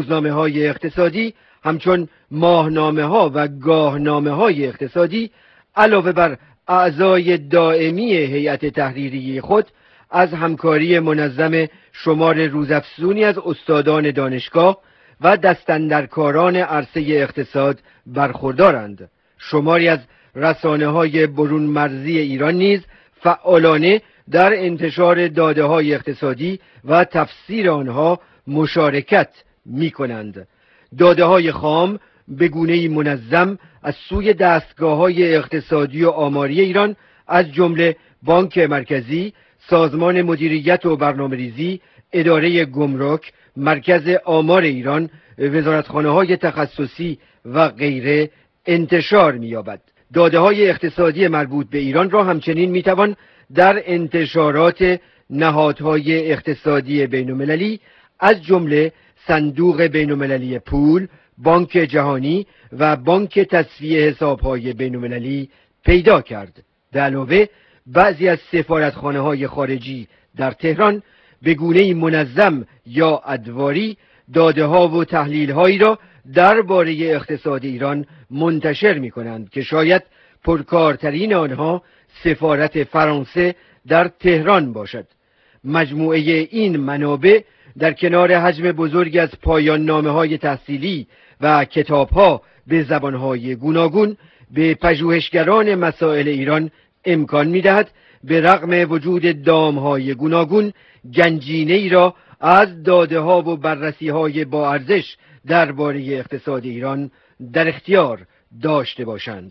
روزنامه‌های اقتصادی همچون ماهنامه‌ها و گاهنامه‌های اقتصادی علاوه بر اعضای دائمی هیئت تحریریه خود از همکاری منظم شمار روزافزونی از استادان دانشگاه و دستاندرکاران عرصه اقتصاد برخوردارند. شماری از رسانه‌های برون مرزی ایران نیز فعالانه در انتشار داده‌های اقتصادی و تفسیر آنها مشارکت می‌کنند. داده‌های خام به گونه‌ای منظم از سوی دستگاه‌های اقتصادی و آماری ایران از جمله بانک مرکزی، سازمان مدیریت و برنامه‌ریزی، اداره گمرک، مرکز آمار ایران، وزارتخانه‌های تخصصی و غیره انتشار می‌یابد. داده‌های اقتصادی مربوط به ایران را همچنین می‌توان در انتشارات نهادهای اقتصادی بین‌المللی از جمله صندوق بین‌المللی پول، بانک جهانی و بانک تصفیه حساب‌های بین‌المللی پیدا کرد. به علاوه بعضی از سفارتخانه‌های خارجی در تهران به گونه‌ای منظم یا ادواری داده‌ها و تحلیل‌هایی را درباره اقتصاد ایران منتشر می‌کنند که شاید پرکارترین آنها سفارت فرانسه در تهران باشد. مجموعه این منابع در کنار حجم بزرگی از پایان نامه‌های تحصیلی و کتاب‌ها به زبان‌های گوناگون به پژوهشگران مسائل ایران امکان می‌دهد به رغم وجود دام‌های گوناگون گنجینه‌ای را از داده‌ها و بررسی‌های با ارزش درباره اقتصاد ایران در اختیار داشته باشند.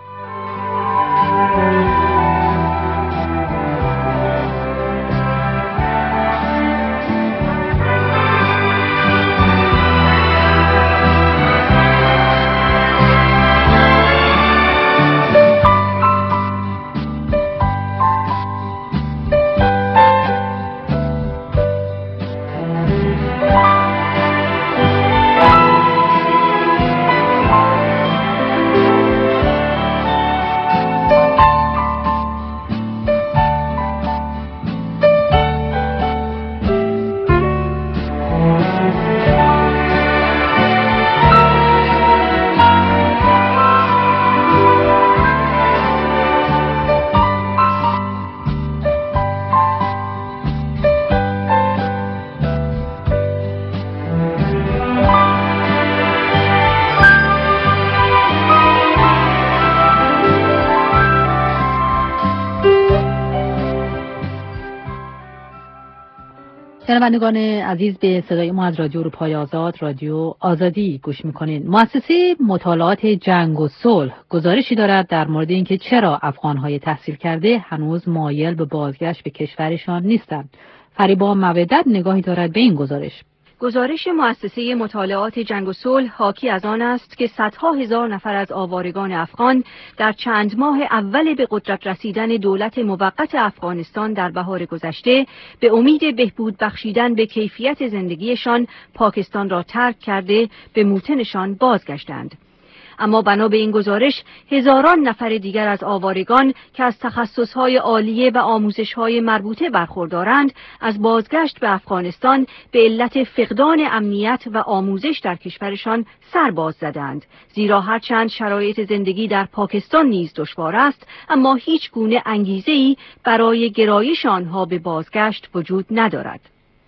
شنوندگان عزیز، به صدای ما از رادیو اروپای آزاد، رادیو آزادی گوش میکنین. مؤسسه مطالعات جنگ و صلح گزارشی دارد در مورد اینکه چرا افغانهای تحصیل کرده هنوز مایل به بازگشت به کشورشان نیستند. فریبا مودت نگاهی دارد به این گزارش. گزارش مؤسسه مطالعات جنگ و صلح حاکی از آن است که صدها هزار نفر از آوارگان افغان در چند ماه اول به قدرت رسیدن دولت موقت افغانستان در بهار گذشته به امید بهبود بخشیدن به کیفیت زندگیشان پاکستان را ترک کرده به موطنشان بازگشتند. اما بنا به این گزارش هزاران نفر دیگر از آوارگان که از تخصصهای عالیه و آموزشهای مربوطه برخوردارند از بازگشت به افغانستان به علت فقدان امنیت و آموزش در کشورشان سر باز زدند، زیرا هرچند شرایط زندگی در پاکستان نیز دشوار است اما هیچ گونه انگیزه‌ای برای گرایش آنها به بازگشت وجود ندارد.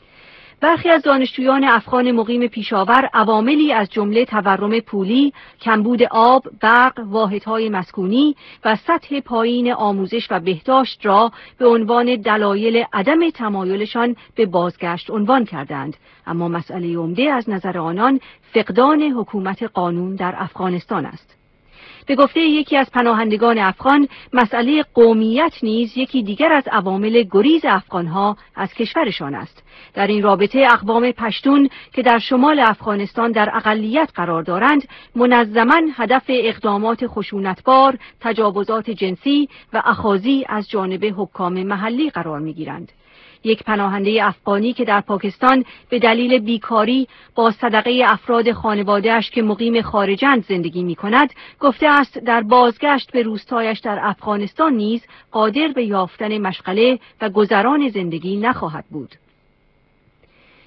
برخی از دانشجویان افغان مقیم پیشاور عواملی از جمله تورم پولی، کمبود آب، برق، واحدهای مسکونی و سطح پایین آموزش و بهداشت را به عنوان دلایل عدم تمایلشان به بازگشت عنوان کردند، اما مسئله عمده از نظر آنان فقدان حکومت قانون در افغانستان است. به گفته یکی از پناهندگان افغان، مسئله قومیت نیز یکی دیگر از عوامل گریز افغانها از کشورشان است. در این رابطه اقوام پشتون که در شمال افغانستان در اقلیت قرار دارند، منظماً هدف اقدامات خشونتبار، تجاوزات جنسی و اخاذی از جانب حکام محلی قرار می‌گیرند. یک پناهنده افغانی که در پاکستان به دلیل بیکاری با صدقه افراد خانواده‌اش که مقیم خارجند زندگی می‌کند، گفته است در بازگشت به روستایش در افغانستان نیز قادر به یافتن مشغله و گذران زندگی نخواهد بود.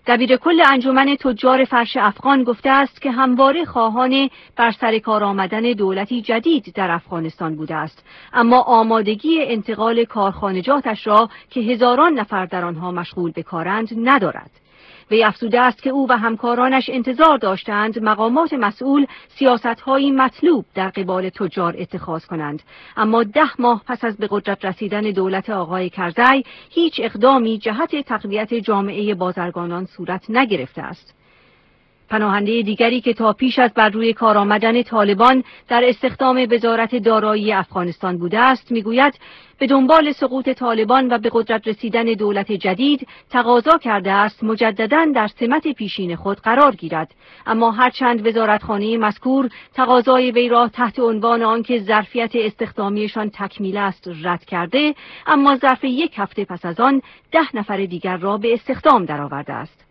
دبیرکل انجمن تجار فرش افغان گفته است که همواره خواهان بر سر کار آمدن دولتی جدید در افغانستان بوده است، اما آمادگی انتقال کارخانجاتش را که هزاران نفر در آنها مشغول به کارند ندارد. وی افزوده است که او و همکارانش انتظار داشتند مقامات مسئول سیاست‌هایی مطلوب در قبال تجار اتخاذ کنند، اما 10 ماه پس از به قدرت رسیدن دولت آقای کرزی هیچ اقدامی جهت تقویت جامعه بازرگانان صورت نگرفته است. پناهنده دیگری که تا پیش از بر روی کار آمدن طالبان در استخدام وزارت دارایی افغانستان بوده است میگوید به دنبال سقوط طالبان و به قدرت رسیدن دولت جدید تقاضا کرده است مجدداً در سمت پیشین خود قرار گیرد، اما هرچند وزارتخانه مذکور تقاضای وی را تحت عنوان آنکه ظرفیت استخدامیشان تکمیل است رد کرده، اما ظرف 1 هفته پس از آن 10 نفر دیگر را به استخدام درآورده است.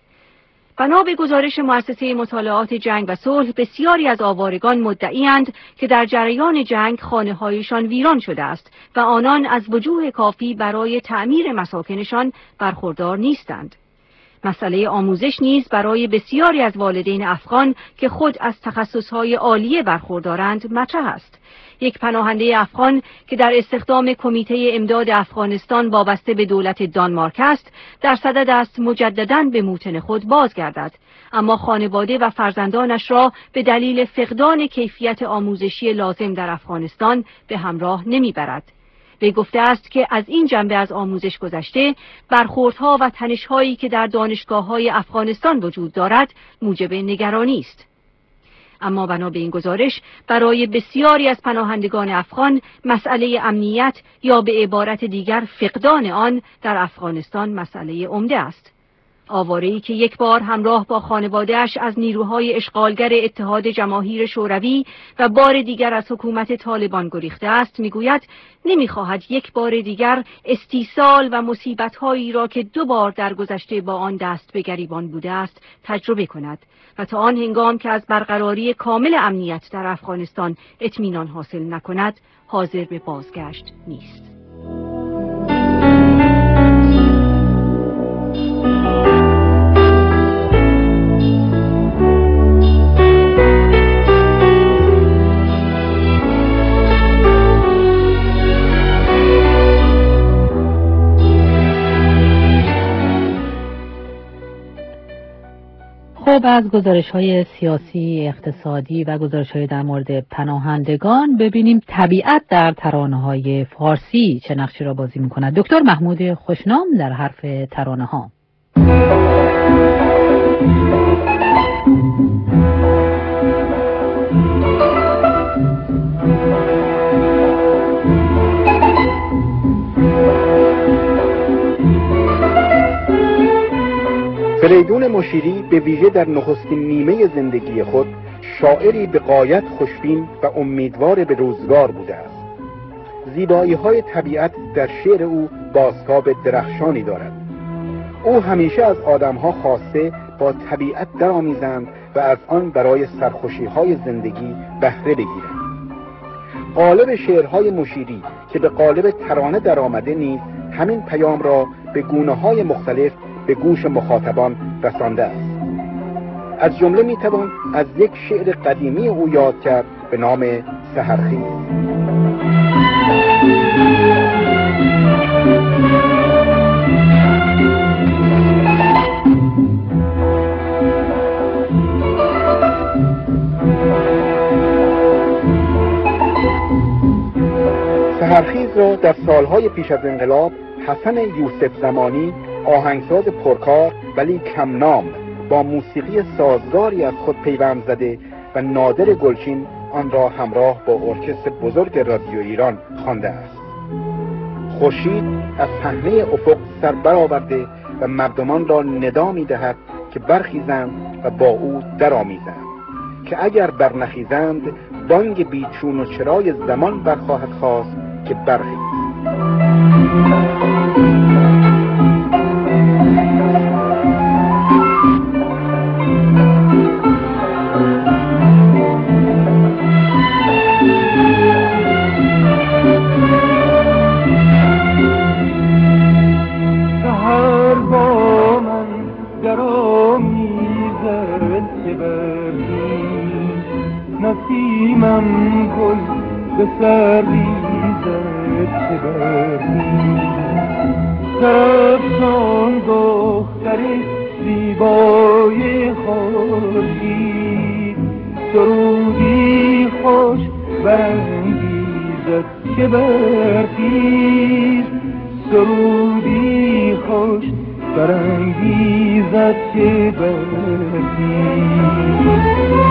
بنا به گزارش مؤسسه مطالعات جنگ و صلح، بسیاری از آوارگان مدعی‌اند که در جریان جنگ خانه‌هایشان ویران شده است و آنان از وجوه کافی برای تعمیر مساکنشان برخوردار نیستند. مسئله آموزش نیز برای بسیاری از والدین افغان که خود از تخصصهای عالیه برخوردارند مطرح است. یک پناهنده افغان که در استخدام کمیته امداد افغانستان وابسته به دولت دانمارک است، در صدد است مجدداً به موطن خود بازگردد، اما خانواده و فرزندانش را به دلیل فقدان کیفیت آموزشی لازم در افغانستان به همراه نمیبرد. وی گفته است که از این جنبه از آموزش گذشته، برخوردها و تنش‌هایی که در دانشگاه‌های افغانستان وجود دارد موجب نگرانی است. اما بنا به این گزارش برای بسیاری از پناهندگان افغان مسئله امنیت یا به عبارت دیگر فقدان آن در افغانستان مسئله عمده است. آواره‌ای که یک بار همراه با خانواده‌اش از نیروهای اشغالگر اتحاد جماهیر شوروی و بار دیگر از حکومت طالبان گریخته است میگوید نمی‌خواهد یک بار دیگر استیصال و مصیبت‌هایی را که 2 بار در گذشته با آن دست به گریبان بوده است تجربه کند و تا آن هنگام که از برقراری کامل امنیت در افغانستان اطمینان حاصل نکند حاضر به بازگشت نیست. خب از گزارش‌های سیاسی، اقتصادی و گزارش‌های در مورد پناهندگان ببینیم طبیعت در ترانه‌های فارسی چه نقشی را بازی می‌کند. دکتر محمود خوشنام در حرف ترانه‌ها. فریدون مشیری به ویژه در نخستین نیمه زندگی خود شاعری به غایت خوشبین و امیدوار به روزگار بوده است. زیبایی‌های طبیعت در شعر او بازتاب درخشانی دارد. او همیشه از آدم‌ها خواسته با طبیعت درآمیزند و از آن برای سرخوشی‌های زندگی بهره بگیرند. قالب شعرهای مشیری که به قالب ترانه درآمده نیز همین پیام را به گونه‌های مختلف به گوش مخاطبان رسانده است. از جمله میتوان از یک شعر قدیمی او یاد کرد به نام سحرخیز. سحرخیز را در سالهای پیش از انقلاب حسن یوسف زمانی، آهنگساز پرکار ولی کم نام، با موسیقی سازگاری از خود پیوند زده و نادر گلچین آن را همراه با ارکستر بزرگ رادیو ایران خوانده است. خورشید از صحنه افق سر برآورده و مردمان را ندا می‌دهد که برخیزند و با او درآمیزند، که اگر برنخیزند بانگ بیچون و چرای زمان برخواهد خواست که برخیز. سحر با من درفشان دختری زیبای خورشید، درودی خوش برانگیزد که برخیز، درودی خوش برانگیزد که برخیز.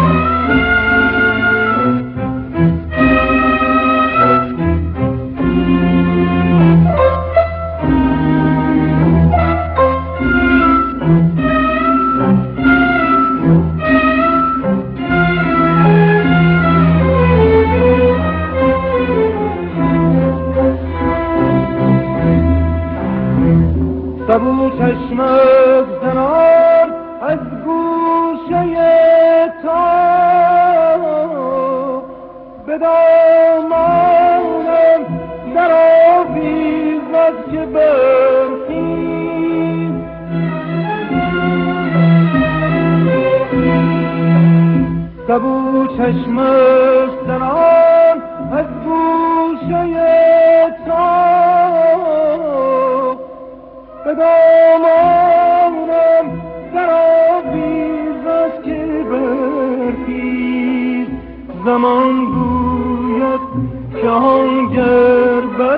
سبو چشمت زنان از گوشه تا به دامانم در آویزد که برخیز، سبو چشمت زنان از گوشه تا به دامانم در آویزد که برخیز. زمان گوید که آنگر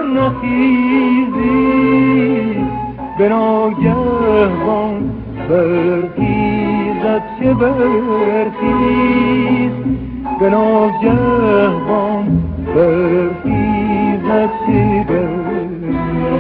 برنخیزی، به ناگهان برخیزد که برخیز، به ناگهان برخیزد که برخیز.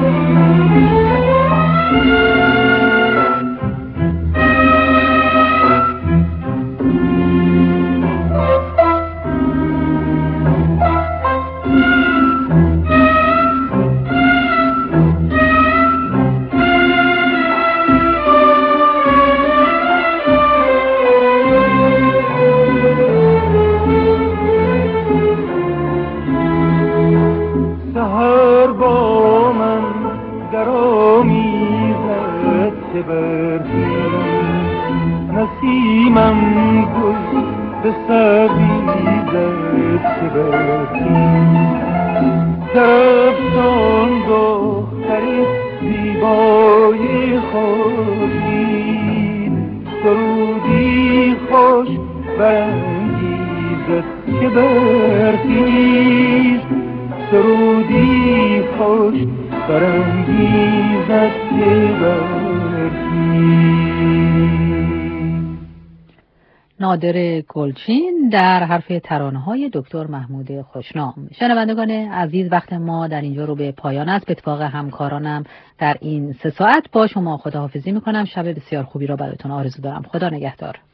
سحر با من در آمیزد که برخیز، نسیمم گل به سبیزد که برخیز. درفشان دختری زیبای خورشید، درودی خوش برانگیزد که برخیز، درودی خوش برانگیزد که برخیز. نادر گلچین در حرف ترانه‌های دکتر محمود خوشنام. شنوندگان عزیز، وقت ما در اینجا رو به پایان است. به اتفاق همکارانم در این 3 ساعت با شما خداحافظی میکنم. شب بسیار خوبی را براتون آرزو دارم. خدا نگهدار.